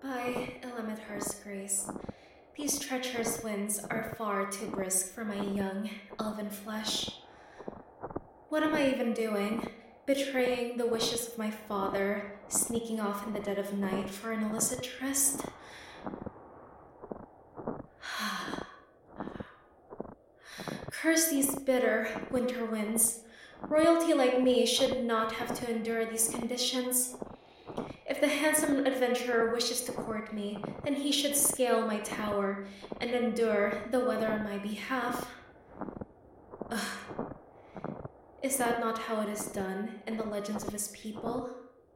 By Illimithar's grace, these treacherous winds are far too brisk for my young, elven flesh. What am I even doing? Betraying the wishes of my father, sneaking off in the dead of night for an illicit tryst? Curse these bitter winter winds. Royalty like me should not have to endure these conditions. If the handsome adventurer wishes to court me, then he should scale my tower and endure the weather on my behalf. Ugh. Is that not how it is done in the legends of his people?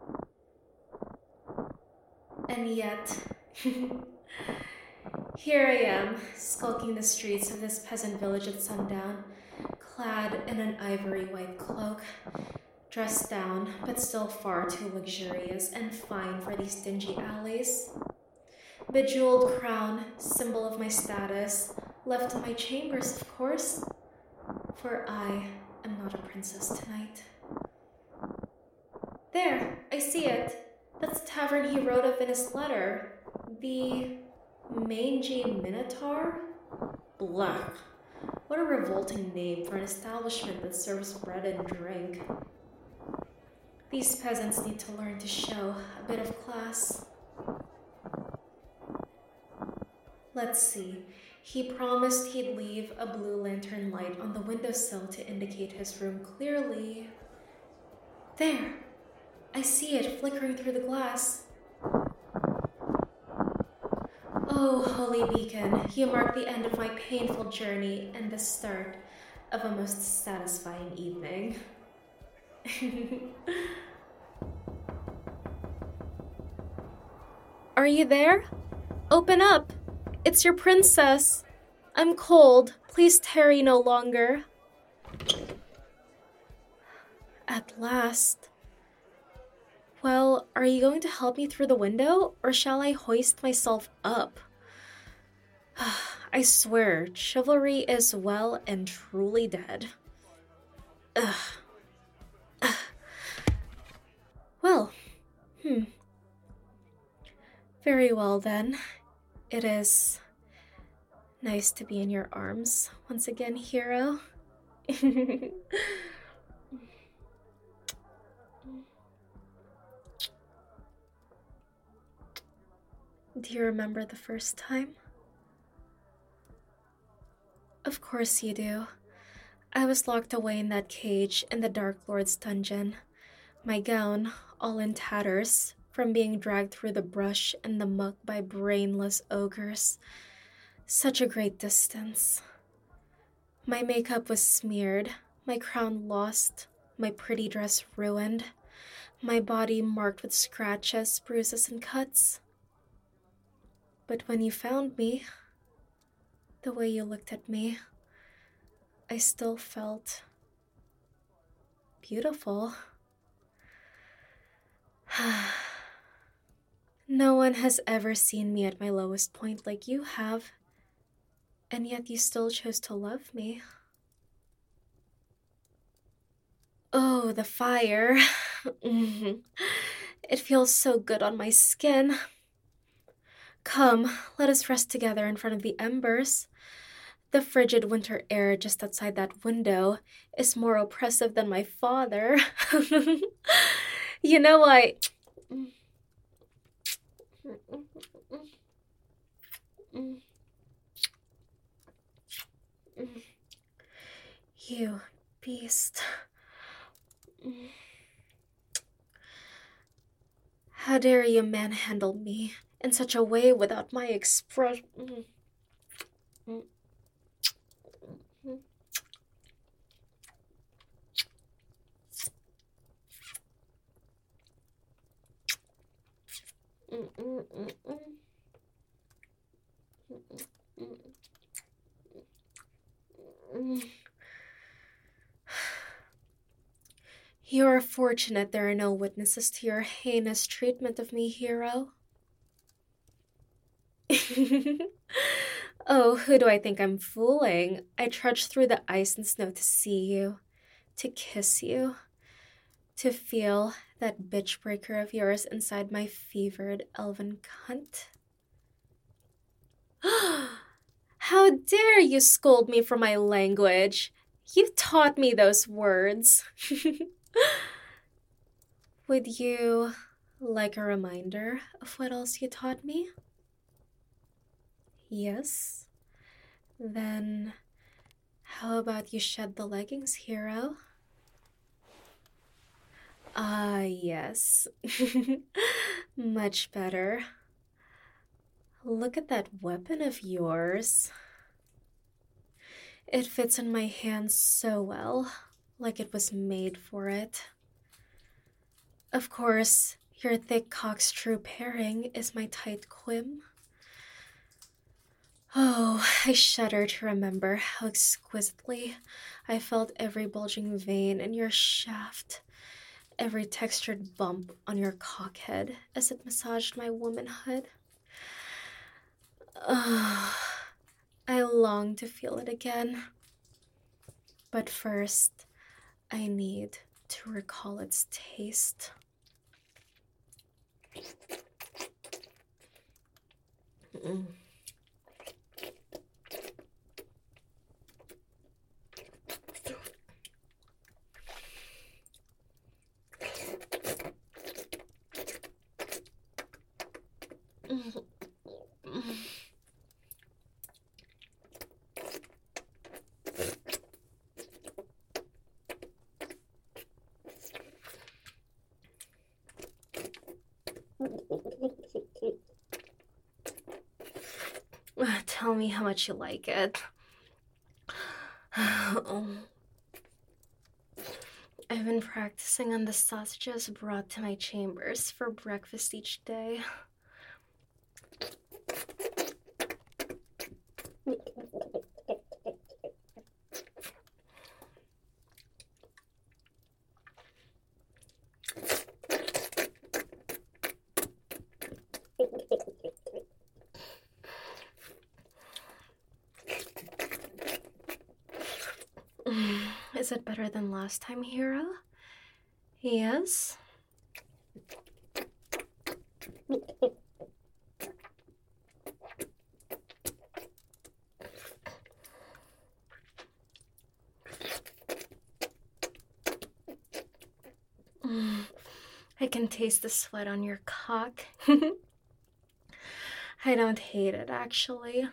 And yet, here I am, skulking the streets of this peasant village at sundown, clad in an ivory white cloak, dressed down, but still far too luxurious and fine for these dingy alleys. Bejeweled crown, symbol of my status, left in my chambers, of course, for I am not a princess tonight. There, I see it. That's the tavern he wrote of in his letter. The Mangy Minotaur? Blah. What a revolting name for an establishment that serves bread and drink. These peasants need to learn to show a bit of class. Let's see. He promised he'd leave a blue lantern light on the windowsill to indicate his room clearly. There! I see it flickering through the glass. Oh, holy beacon, you mark the end of my painful journey and the start of a most satisfying evening. Are you there? Open up! It's your princess! I'm cold. Please tarry no longer. At last. Well, are you going to help me through the window, or shall I hoist myself up? I swear, chivalry is well and truly dead. Ugh. Well, Very well then. It is nice to be in your arms once again, hero. Do you remember the first time? Of course you do. I was locked away in that cage in the Dark Lord's dungeon. My gown, all in tatters, from being dragged through the brush and the muck by brainless ogres. Such a great distance. My makeup was smeared, my crown lost, my pretty dress ruined, my body marked with scratches, bruises, and cuts. But when you found me, the way you looked at me, I still felt beautiful. No one has ever seen me at my lowest point like you have, and yet you still chose to love me. Oh, the fire. It feels so good on my skin. Come, let us rest together in front of the embers. The frigid winter air just outside that window is more oppressive than my father. You know, You beast. How dare you manhandle me in such a way without my expression? You are fortunate there are no witnesses to your heinous treatment of me, hero. Oh, who do I think I'm fooling? I trudged through the ice and snow to see you, to kiss you, to feel that bitch breaker of yours inside my fevered elven cunt. How dare you scold me for my language? You taught me those words. Would you like a reminder of what else you taught me? Yes? Then how about you shed the leggings, hero? Ah, yes. Much better. Look at that weapon of yours. It fits in my hand so well, like it was made for it. Of course, your thick cock's true pairing is my tight quim. Oh, I shudder to remember how exquisitely I felt every bulging vein in your shaft, every textured bump on your cockhead as it massaged my womanhood. Oh, I long to feel it again. But first, I need to recall its taste. Mm. Tell me how much you like it. Oh. I've been practicing on the sausages brought to my chambers for breakfast each day. Is it better than last time, hero? Yes? I can taste the sweat on your cock. I don't hate it, actually.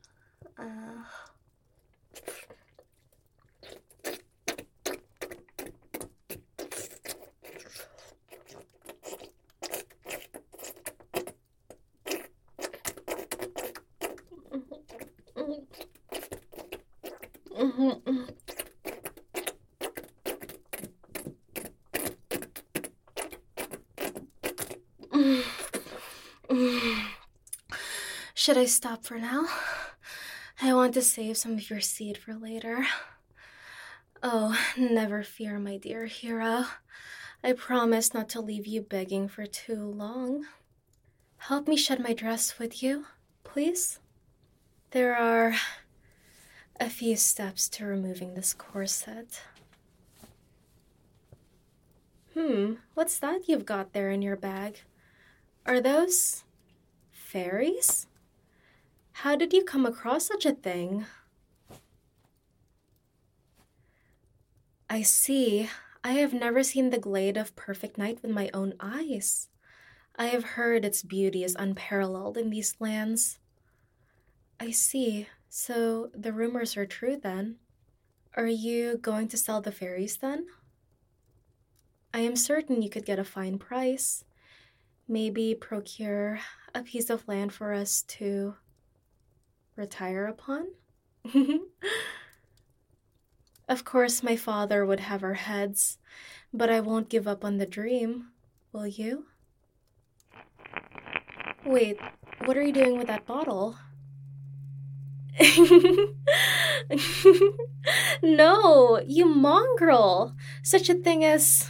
Should I stop for now? I want to save some of your seed for later. Oh, never fear, my dear hero. I promise not to leave you begging for too long. Help me shed my dress with you, please? There are a few steps to removing this corset. What's that you've got there in your bag? Are those fairies? How did you come across such a thing? I see. I have never seen the glade of perfect night with my own eyes. I have heard its beauty is unparalleled in these lands. I see. So the rumors are true then. Are you going to sell the fairies then? I am certain you could get a fine price. Maybe procure a piece of land for us to retire upon? Of course, my father would have our heads, but I won't give up on the dream. Will you? Wait, what are you doing with that bottle? No, you mongrel! Such a thing as...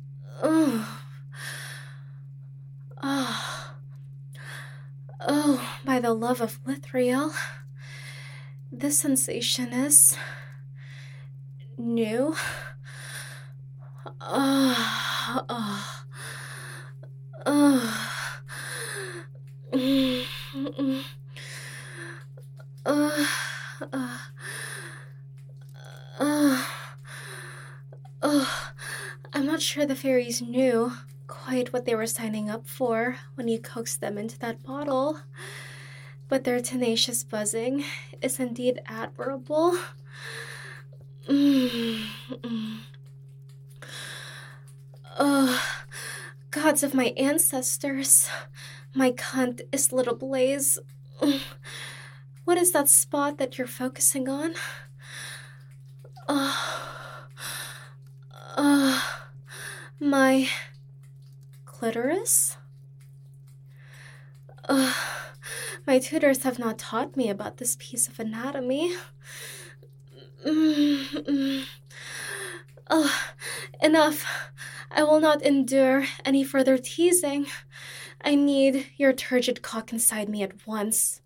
Oh, by the love of Lithriel. This sensation is... new. Uh, uh, uh, mm, mm, uh, uh, uh, I'm not sure the fairies knew quite what they were signing up for when you coaxed them into that bottle, but their tenacious buzzing is indeed admirable. Mm, mm. Ugh, gods of my ancestors, my cunt is little Blaze. What is that spot that you're focusing on? Uh, my clitoris? My tutors have not taught me about this piece of anatomy. Enough. I will not endure any further teasing. I need your turgid cock inside me at once.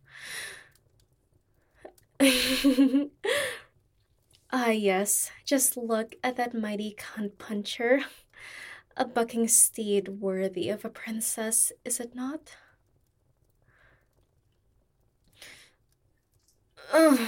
Ah, yes. Just look at that mighty cunt puncher. A bucking steed worthy of a princess, is it not? Oh.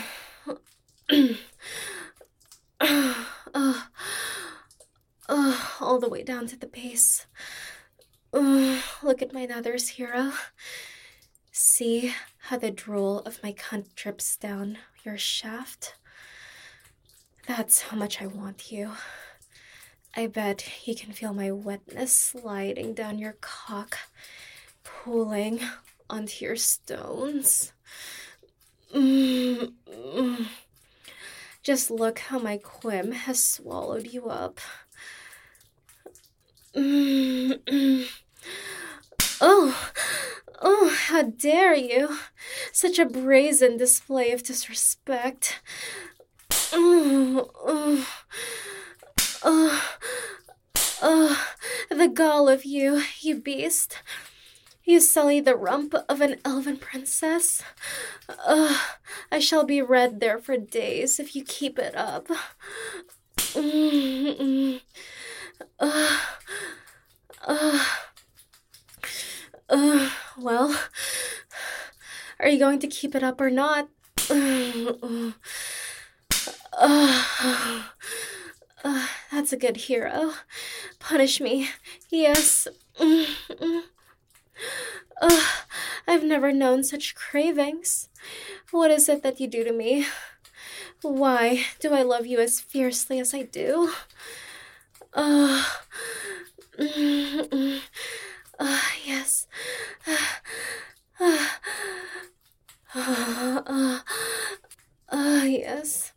All the way down to the base. Look at my nether's hero. See how the drool of my cunt drips down your shaft? That's how much I want you. I bet you can feel my wetness sliding down your cock, pooling onto your stones. Just look how my quim has swallowed you up. Oh, how dare you! Such a brazen display of disrespect. The gall of you, you beast. You sully the rump of an elven princess. I shall be red there for days if you keep it up. Well, are you going to keep it up or not? That's a good hero. Punish me. Yes. I've never known such cravings. What is it that you do to me? Why do I love you as fiercely as I do? Yes. Yes.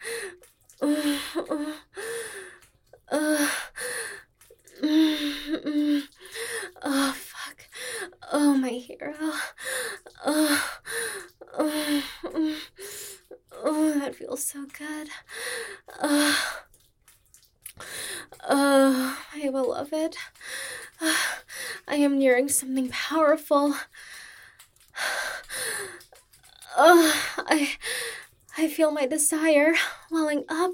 Oh, fuck. Oh, my hero. That feels so good. My beloved. I am nearing something powerful. I feel my desire welling up.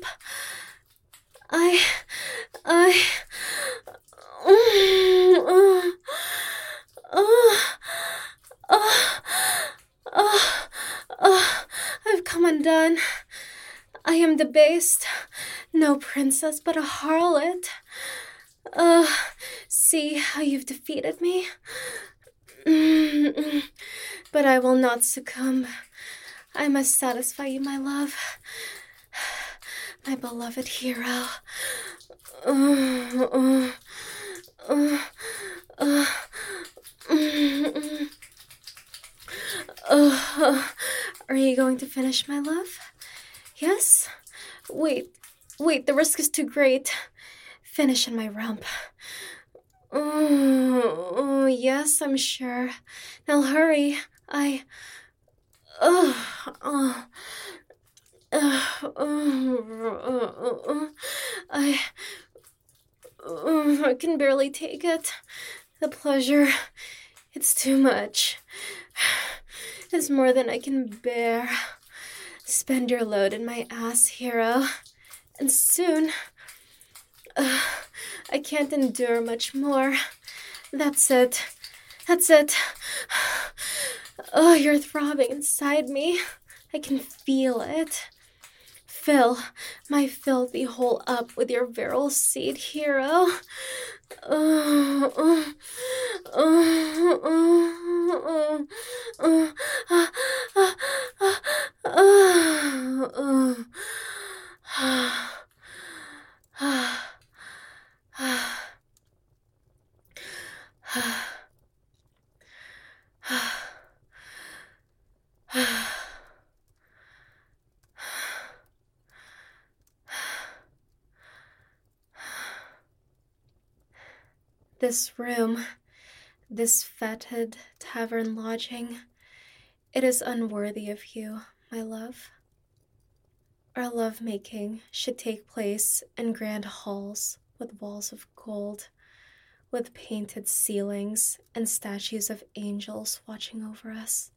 I've come undone. I am debased. No princess, but a harlot. See how you've defeated me? But I will not succumb. I must satisfy you, my love. My beloved hero. Are you going to finish, my love? Yes? Wait, the risk is too great. Finish in my rump. Yes, I'm sure. Now hurry. I can barely take it. The pleasure, it's too much. It's more than I can bear. Spend your load in my ass, hero. And soon, Uh, I can't endure much more. That's it. That's it. Oh, you're throbbing inside me. I can feel it. Fill my filthy hole up with your virile seed, hero. Oh, oh, oh, oh, oh, oh, This room, this fetid tavern lodging, it is unworthy of you, my love. Our lovemaking should take place in grand halls with walls of gold, with painted ceilings and statues of angels watching over us.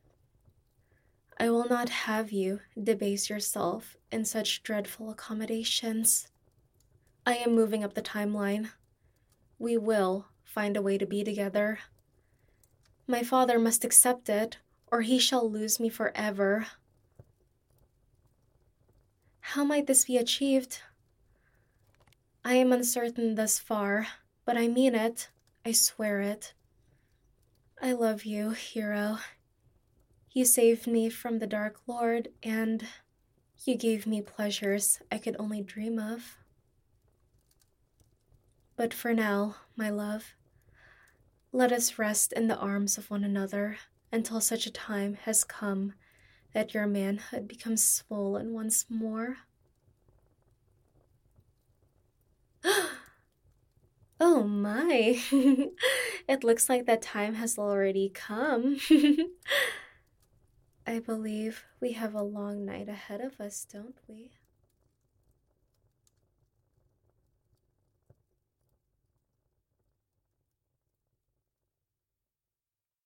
I will not have you debase yourself in such dreadful accommodations. I am moving up the timeline. We will find a way to be together. My father must accept it, or he shall lose me forever. How might this be achieved? I am uncertain thus far, but I mean it. I swear it. I love you, hero. You saved me from the Dark Lord, and you gave me pleasures I could only dream of. But for now, my love, let us rest in the arms of one another until such a time has come that your manhood becomes swollen once more. Oh my, it looks like that time has already come. I believe we have a long night ahead of us, don't we?